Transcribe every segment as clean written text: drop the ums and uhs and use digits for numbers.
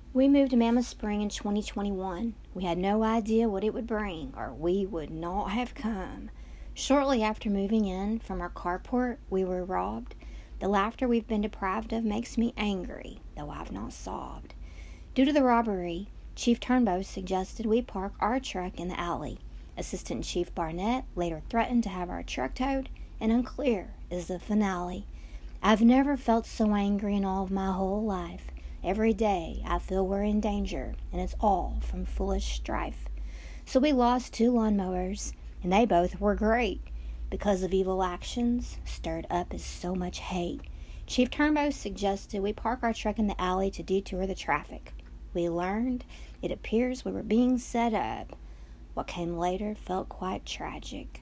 We moved to Mammoth Spring in 2021. We had no idea what it would bring, or we would not have come. Shortly after moving in from our carport, we were robbed. The laughter we've been deprived of makes me angry, though I've not sobbed. Due to the robbery, Chief Turnbow suggested we park our truck in the alley. Assistant Chief Barnett later threatened to have our truck towed, and unclear is the finale. I've never felt so angry in all of my whole life. Every day I feel we're in danger, and it's all from foolish strife. So we lost 2 lawnmowers, and they both were great. Because of evil actions, stirred up is so much hate. Chief Turnbow suggested we park our truck in the alley to detour the traffic. We learned it appears we were being set up. What came later felt quite tragic.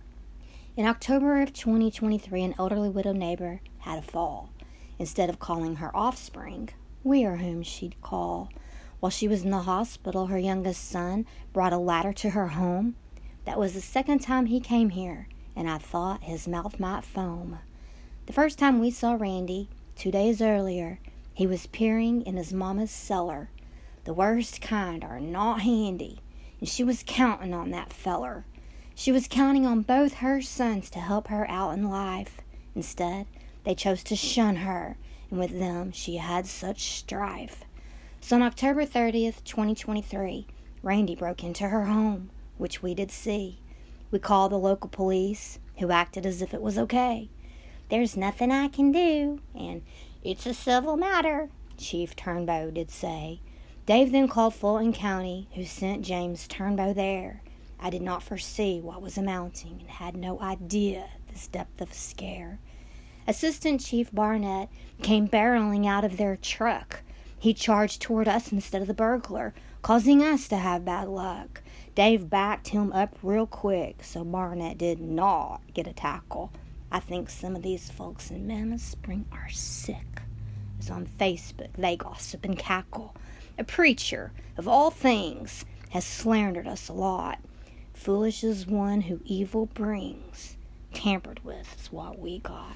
In October of 2023, an elderly widow neighbor had a fall. Instead of calling her offspring, we are whom she'd call. While she was in the hospital, her youngest son brought a ladder to her home. That was the second time he came here, and I thought his mouth might foam. The first time we saw Randy, 2 days earlier, he was peering in his mama's cellar. The worst kind are not handy, and she was counting on that feller. She was counting on both her sons to help her out in life. Instead, they chose to shun her, and with them she had such strife. So on October 30th, 2023, Randy broke into her home, which we did see. We called the local police, who acted as if it was okay. "There's nothing I can do," and "it's a civil matter," Chief Turnbow did say. Dave then called Fulton County, who sent James Turnbow there. I did not foresee what was amounting and had no idea this depth of scare. Assistant Chief Barnett came barreling out of their truck. He charged toward us instead of the burglar, causing us to have bad luck. Dave backed him up real quick, so Barnett did not get a tackle. I think some of these folks in Mammoth Spring are sick. As on Facebook, they gossip and cackle. A preacher, of all things, has slandered us a lot. Foolish is one who evil brings. Tampered with is what we got.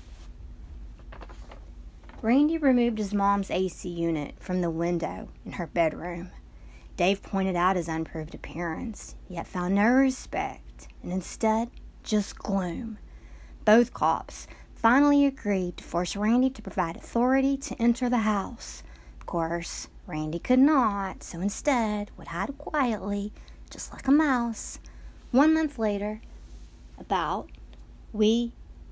Randy removed his mom's AC unit from the window in her bedroom. Dave pointed out his unimproved appearance, yet found no respect, and instead, just gloom. Both cops finally agreed to force Randy to provide authority to enter the house. Of course, Randy could not, so instead would hide quietly, just like a mouse. 1 month later, we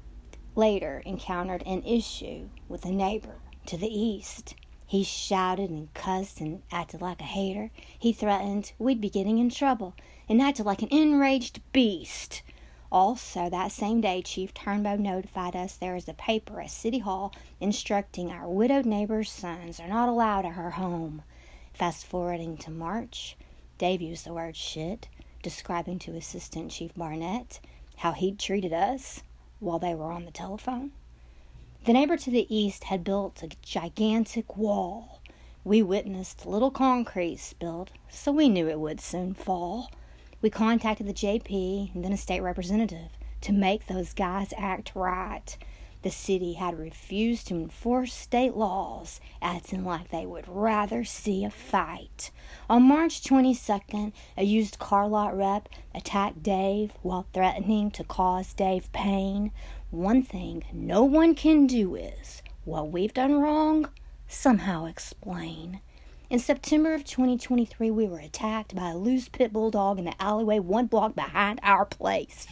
later encountered an issue with a neighbor to the east. He shouted and cussed and acted like a hater. He threatened we'd be getting in trouble and acted like an enraged beast. Also, that same day, Chief Turnbow notified us there is a paper at City Hall instructing our widowed neighbor's sons are not allowed at her home. Fast forwarding to March, Dave used the word shit, describing to Assistant Chief Barnett how he'd treated us while they were on the telephone. The neighbor to the east had built a gigantic wall. We witnessed a little concrete spilled, so we knew it would soon fall. We contacted the JP and then a state representative to make those guys act right. The city had refused to enforce state laws, acting like they would rather see a fight. On March 22nd, a used car lot rep attacked Dave while threatening to cause Dave pain. One thing no one can do is, what we've done wrong, somehow explain. In September of 2023, we were attacked by a loose pit bull dog in the alleyway 1 block behind our place.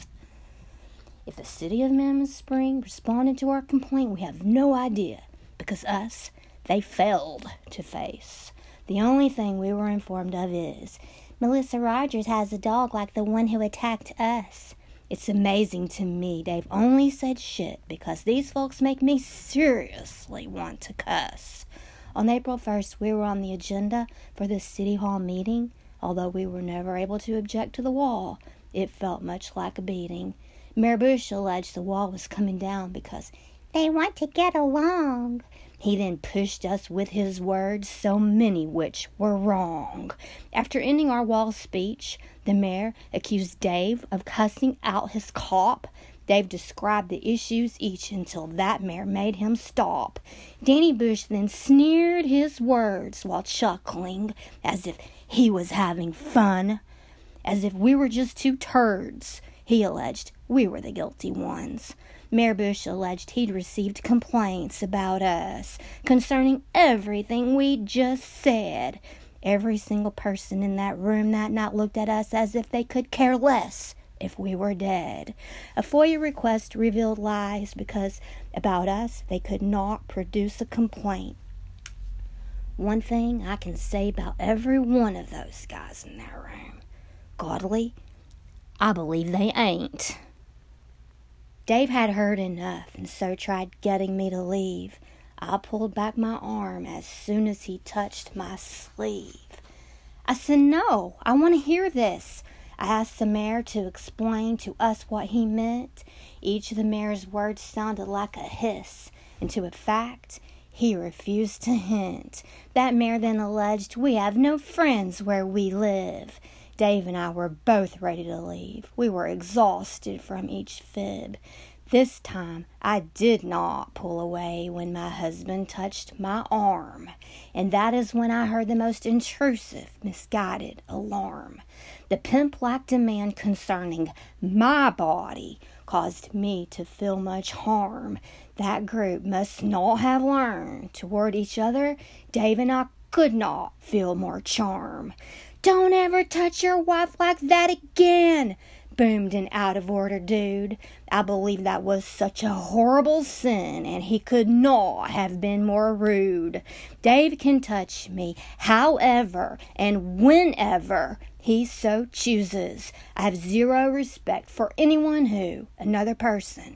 If the city of Mammoth Spring responded to our complaint, we have no idea, because they failed to face. The only thing we were informed of is, Melissa Rogers has a dog like the one who attacked us. It's amazing to me Dave only said shit because these folks make me seriously want to cuss. On April 1st, we were on the agenda for the City Hall meeting. Although we were never able to object to the wall, it felt much like a beating. Mayor Bush alleged the wall was coming down because they want to get along. He then pushed us with his words, so many which were wrong. After ending our wall speech, the mayor accused Dave of cussing out his cop. Dave described the issues each until that mayor made him stop. Danny Bush then sneered his words while chuckling as if he was having fun, as if we were just two turds. He alleged we were the guilty ones. Mayor Bush alleged he'd received complaints about us concerning everything we'd just said. Every single person in that room that night looked at us as if they could care less if we were dead. A FOIA request revealed lies because about us they could not produce a complaint. One thing I can say about every one of those guys in that room, godly, I believe they ain't. Dave had heard enough and so tried getting me to leave. I pulled back my arm as soon as he touched my sleeve. I said, "No, I want to hear this." I asked the mayor to explain to us what he meant. Each of the mayor's words sounded like a hiss, and to a fact, he refused to hint. That mayor then alleged we have no friends where we live. Dave and I were both ready to leave. We were exhausted from each fib. This time, I did not pull away when my husband touched my arm, and that is when I heard the most intrusive, misguided alarm. The pimp-like demand concerning my body caused me to feel much harm. That group must not have learned toward each other. Dave and I could not feel more charm. "Don't ever touch your wife like that again," boomed an out-of-order dude. I believe that was such a horrible sin, and he could not have been more rude. Dave can touch me however and whenever he so chooses. I have zero respect for anyone who another person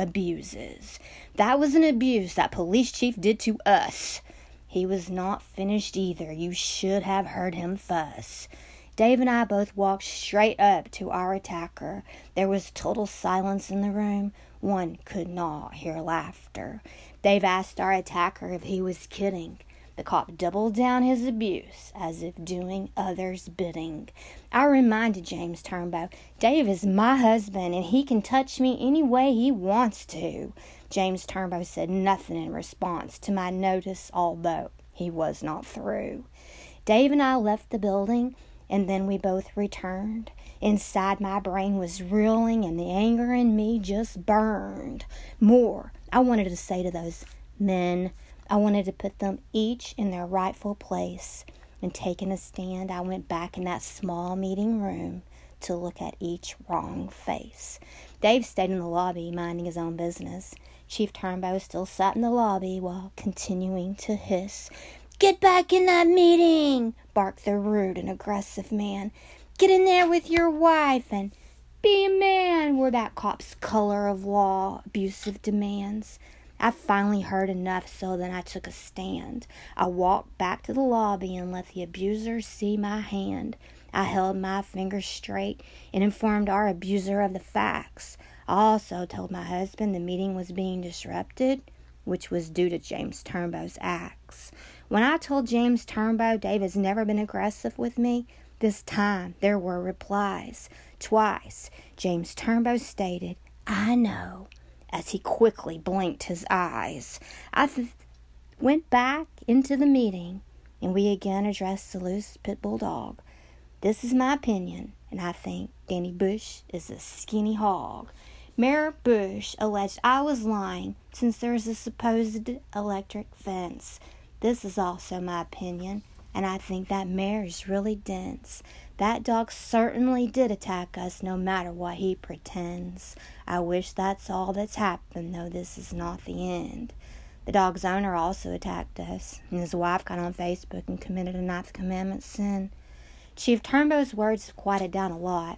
abuses. That was an abuse that police chief did to us. He was not finished either. You should have heard him fuss. Dave and I both walked straight up to our attacker. There was total silence in the room. One could not hear laughter. Dave asked our attacker if he was kidding. The cop doubled down his abuse as if doing others' bidding. I reminded James Turnbow, "Dave is my husband and he can touch me any way he wants to." James Turnbow said nothing in response to my notice, although he was not through. Dave and I left the building, and then we both returned. Inside, my brain was reeling, and the anger in me just burned. More, I wanted to say to those men. I wanted to put them each in their rightful place. And taking a stand, I went back in that small meeting room to look at each wrong face. Dave stayed in the lobby, minding his own business. Chief Turnbow still sat in the lobby while continuing to hiss. "Get back in that meeting," barked the rude and aggressive man. "Get in there with your wife and be a man," were that cop's color of law abusive demands. I finally heard enough, so then I took a stand. I walked back to the lobby and let the abuser see my hand. I held my fingers straight and informed our abuser of the facts. I also told my husband the meeting was being disrupted, which was due to James Turnbow's acts. When I told James Turnbow Dave has never been aggressive with me, this time there were replies. Twice, James Turnbow stated, "I know," as he quickly blinked his eyes. I went back into the meeting, and we again addressed the loose pit bull dog. "This is my opinion, and I think Danny Bush is a skinny hog." Mayor Bush alleged I was lying since there is a supposed electric fence. This is also my opinion, and I think that mayor is really dense. That dog certainly did attack us, no matter what he pretends. I wish that's all that's happened, though this is not the end. The dog's owner also attacked us, and his wife got on Facebook and committed a Ninth Commandment sin. Chief Turnbow's words quieted down a lot.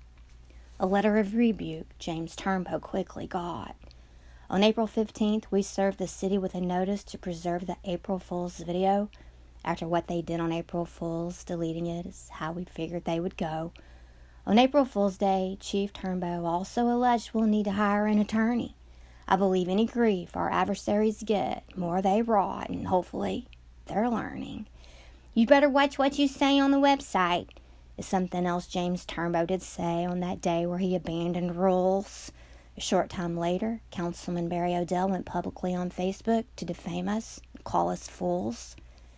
A letter of rebuke James Turnbow quickly got. On April 15th, we served the city with a notice to preserve the April Fool's video. After what they did on April Fool's, deleting it is how we figured they would go. On April Fool's Day, Chief Turnbow also alleged we'll need to hire an attorney. I believe any grief our adversaries get, more they rot, and hopefully they're learning. "You better watch what you say on the website," is something else James Turnbow did say on that day where he abandoned rules. A A short time later, Councilman Barry Odell went publicly on Facebook to defame us and call us fools.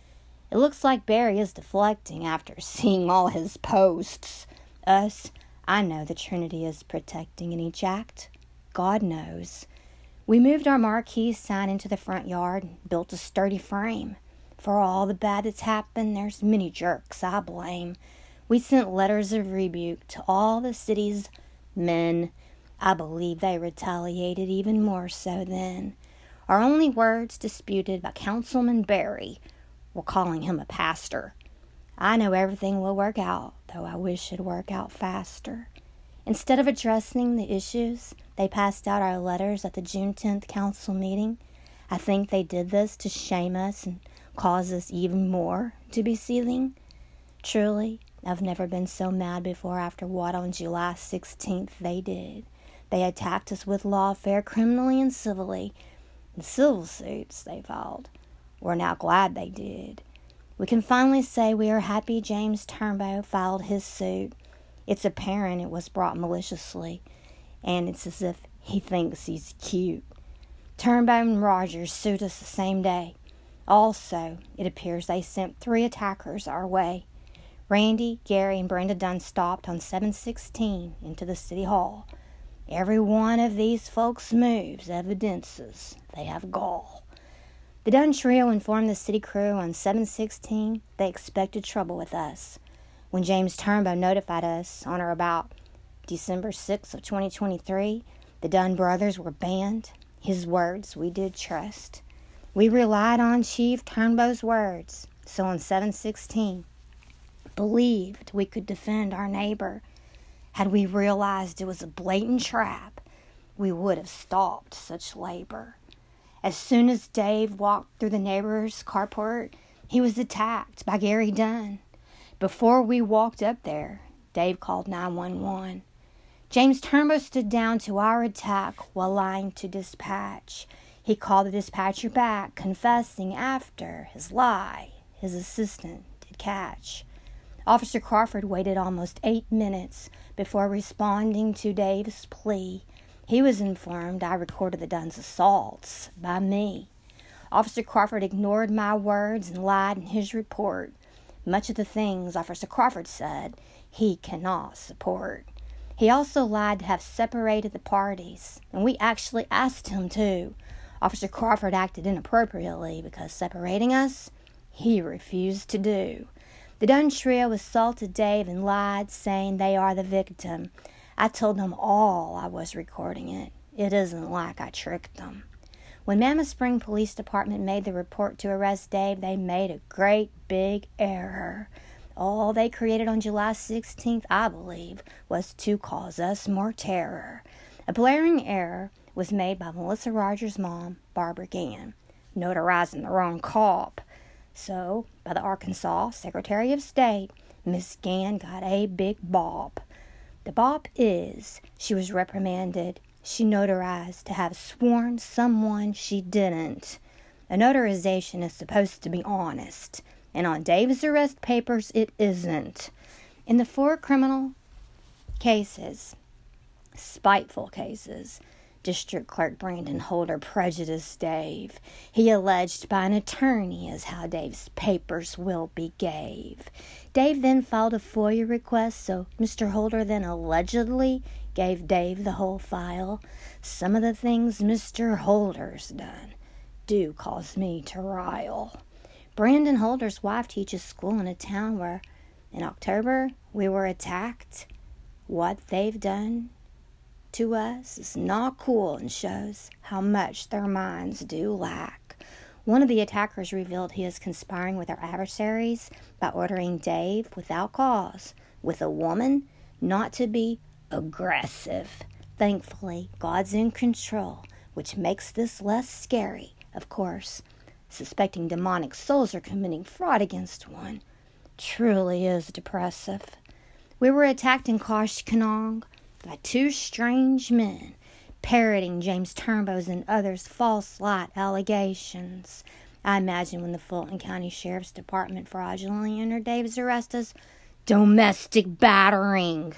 It looks like Barry is deflecting after seeing all his posts. Us, I know the Trinity is protecting in each act. God knows. We moved our marquee sign into the front yard and built a sturdy frame. For all the bad that's happened, there's many jerks I blame. We sent letters of rebuke to all the city's men. I believe they retaliated even more so then. Our only words disputed by Councilman Barry were calling him a pastor. I know everything will work out, though I wish it'd work out faster. Instead of addressing the issues, they passed out our letters at the June 10th council meeting. I think they did this to shame us and cause us even more to be seething. Truly, I've never been so mad before after what on July 16th they did. They attacked us with lawfare criminally and civilly. The civil suits they filed. We're now glad they did. We can finally say we are happy James Turnbow filed his suit. It's apparent it was brought maliciously, and it's as if he thinks he's cute. Turnbow and Rogers sued us the same day. Also, it appears they sent 3 attackers our way. Randy, Gary, and Brenda Dunn stopped on 716 into the city hall. Every one of these folks' moves evidences they have gall. The Dunn trio informed the city crew on 716 they expected trouble with us. When James Turnbow notified us on or about December 6th of 2023, the Dunn brothers were banned. His words we did trust. We relied on Chief Turnbow's words, so on 716, believed we could defend our neighbor. Had we realized it was a blatant trap, we would have stopped such labor. As soon as Dave walked through the neighbor's carport, he was attacked by Gary Dunn. Before we walked up there, Dave called 911. James Turnbow stood down to our attack while lying to dispatch. He called the dispatcher back, confessing after his lie his assistant did catch. Officer Crawford waited almost 8 minutes before responding to Dave's plea. He was informed I recorded the Dunn's assaults by me. Officer Crawford ignored my words and lied in his report. Much of the things Officer Crawford said, he cannot support. He also lied to have separated the parties, and we actually asked him to. Officer Crawford acted inappropriately because separating us, he refused to do. The Dunn trio assaulted Dave and lied, saying they are the victim. I told them all I was recording it. It isn't like I tricked them. When Mammoth Spring Police Department made the report to arrest Dave, they made a great big error. All they created on July 16th, I believe, was to cause us more terror. A blaring error was made by Melissa Rogers' mom, Barbara Gann, notarizing the wrong cop. So, by the Arkansas Secretary of State, Miss Gann got a big bop. The bop is, she was reprimanded. She notarized to have sworn someone she didn't. A notarization is supposed to be honest, and on Dave's arrest papers, it isn't. In the 4 criminal cases, spiteful cases, District Clerk Brandon Holder prejudiced Dave. He alleged by an attorney as how Dave's papers will be gave. Dave then filed a FOIA request, so Mr. Holder then allegedly gave Dave the whole file. Some of the things Mr. Holder's done do cause me to rile. Brandon Holder's wife teaches school in a town where, in October, we were attacked. What they've done to us is not cool and shows how much their minds do lack. One of the attackers revealed he is conspiring with our adversaries by ordering Dave, without cause, with a woman, not to be aggressive. Thankfully, God's in control, which makes this less scary. Of course, suspecting demonic souls are committing fraud against one truly is depressive. We were attacked in Koshkonong by 2 strange men parroting James Turnbow's and others' false light allegations. I imagine when the Fulton County Sheriff's Department fraudulently entered Dave's arrest as domestic battering.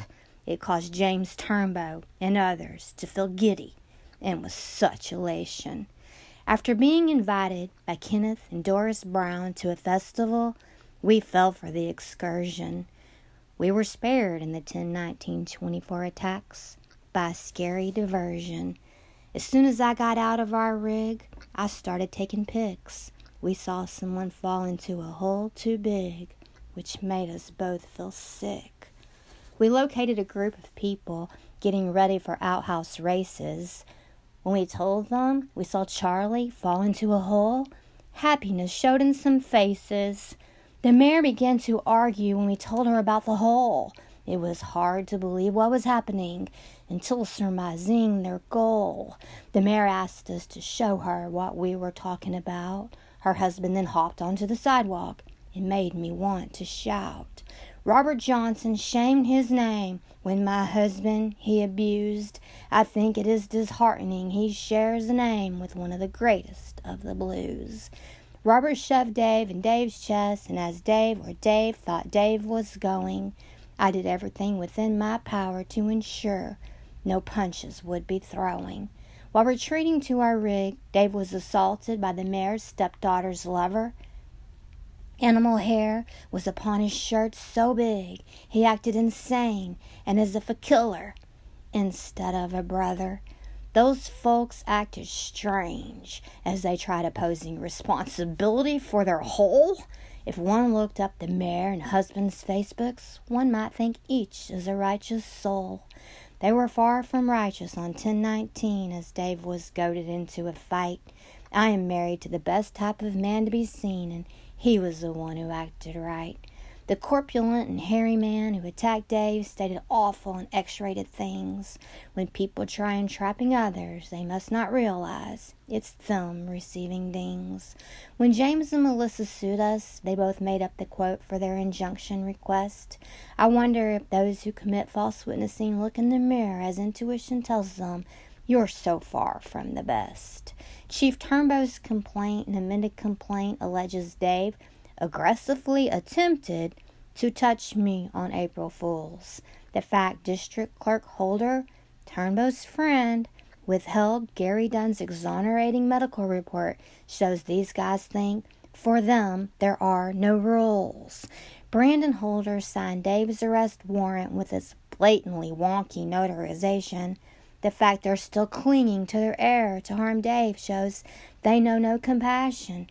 it caused James Turnbow and others to feel giddy and with such elation. After being invited by Kenneth and Doris Brown to a festival, we fell for the excursion. We were spared in the 10-19-24 attacks by a scary diversion. As soon as I got out of our rig, I started taking pics. We saw someone fall into a hole too big, which made us both feel sick. We located a group of people getting ready for outhouse races. When we told them we saw Charlie fall into a hole, happiness showed in some faces. The mayor began to argue when we told her about the hole. It was hard to believe what was happening until surmising their goal. The mayor asked us to show her what we were talking about. Her husband then hopped onto the sidewalk. It made me want to shout. Robert Johnson shamed his name when my husband he abused. I think it is disheartening he shares a name with one of the greatest of the blues. Robert shoved Dave in Dave's chest, and as Dave thought Dave was going, I did everything within my power to ensure no punches would be throwing. While retreating to our rig, Dave was assaulted by the mayor's stepdaughter's lover. Animal hair was upon his shirt so big he acted insane and as if a killer instead of a brother. Those folks acted strange as they tried opposing responsibility for their hole. If one looked up the mayor and husband's Facebooks, one might think each is a righteous soul. They were far from righteous on 10-19 as Dave was goaded into a fight. I am married to the best type of man to be seen, and he was the one who acted right. The corpulent and hairy man who attacked Dave stated awful and X-rated things. When people try entrapping others, they must not realize it's them receiving dings. When James and Melissa sued us, they both made up the quote for their injunction request. I wonder if those who commit false witnessing look in the mirror as intuition tells them, you're so far from the best. Chief Turnbow's complaint, an amended complaint, alleges Dave aggressively attempted to touch me on April Fools. The fact District Clerk Holder, Turnbow's friend, withheld Gary Dunn's exonerating medical report shows these guys think, for them, there are no rules. Brandon Holder signed Dave's arrest warrant with its blatantly wonky notarization. The fact they're still clinging to their error to harm Dave shows they know no compassion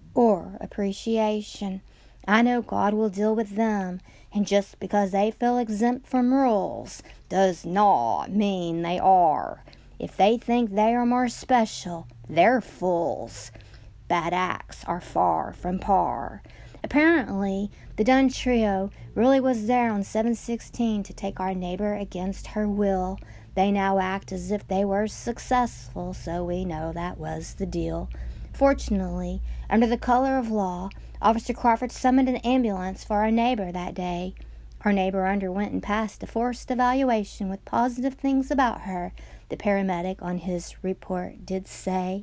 or appreciation. I know God will deal with them, and just because they feel exempt from rules does not mean they are. If they think they are more special, they're fools. Bad acts are far from par. Apparently, the Dunn trio really was there on 7/16 to take our neighbor against her will. They now act as if they were successful, so we know that was the deal. Fortunately, under the color of law, Officer Crawford summoned an ambulance for our neighbor that day. Our neighbor underwent and passed a forced evaluation with positive things about her, the paramedic on his report did say.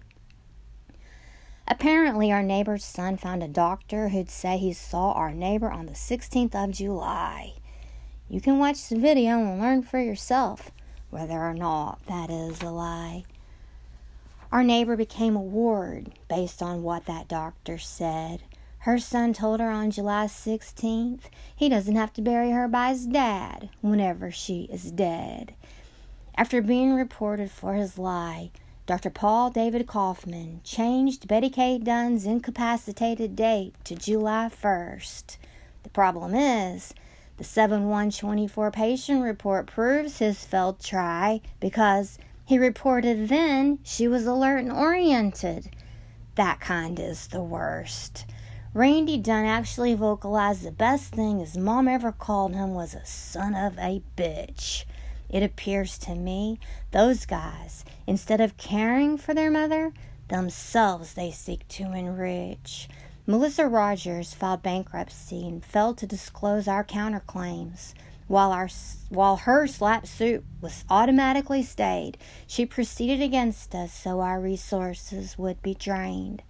Apparently, our neighbor's son found a doctor who'd say he saw our neighbor on the 16th of July. You can watch the video and learn for yourself whether or not that is a lie. Our neighbor became a ward based on what that doctor said. Her son told her on July 16th he doesn't have to bury her by his dad whenever she is dead. After being reported for his lie, Dr. Paul David Kaufman changed Betty K. Dunn's incapacitated date to July 1st. The problem is, the 7/1/24 patient report proves his failed try because he reported then she was alert and oriented. That kind is the worst. Randy Dunn actually vocalized the best thing his mom ever called him was a son of a bitch. It appears to me those guys, instead of caring for their mother, themselves they seek to enrich. Melissa Rogers filed bankruptcy and failed to disclose our counterclaims. While her slap suit was automatically stayed, she proceeded against us so our resources would be drained.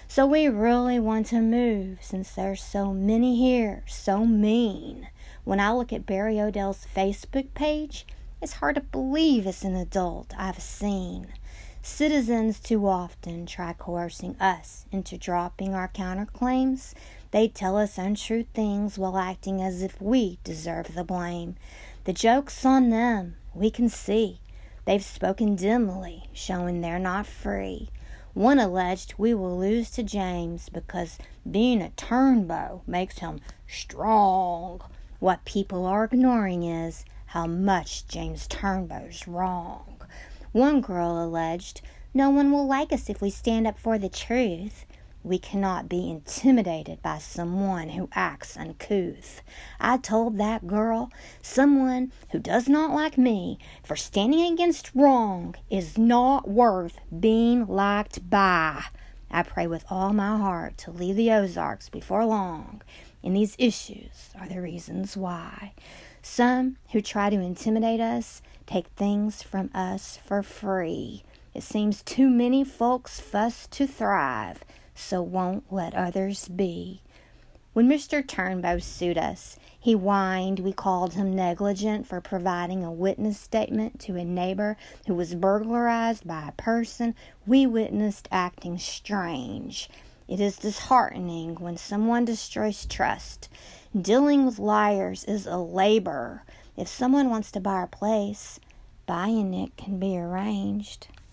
So we really want to move since there's so many here, so mean. When I look at Barry Odell's Facebook page, it's hard to believe it's an adult I've seen. Citizens too often try coercing us into dropping our counterclaims. They tell us untrue things while acting as if we deserve the blame. The joke's on them, we can see. They've spoken dimly, showing they're not free. One alleged we will lose to James because being a Turnbow makes him strong. What people are ignoring is how much James Turnbow's wrong. One girl alleged, no one will like us if we stand up for the truth. We cannot be intimidated by someone who acts uncouth. I told that girl, someone who does not like me for standing against wrong is not worth being liked by. I pray with all my heart to leave the Ozarks before long, and these issues are the reasons why. Some who try to intimidate us take things from us for free. It seems too many folks fuss to thrive, so won't let others be. When Mr. Turnbow sued us, he whined we called him negligent for providing a witness statement to a neighbor who was burglarized by a person we witnessed acting strange. It is disheartening when someone destroys trust. Dealing with liars is a labor. If someone wants to buy our place, buying it can be arranged.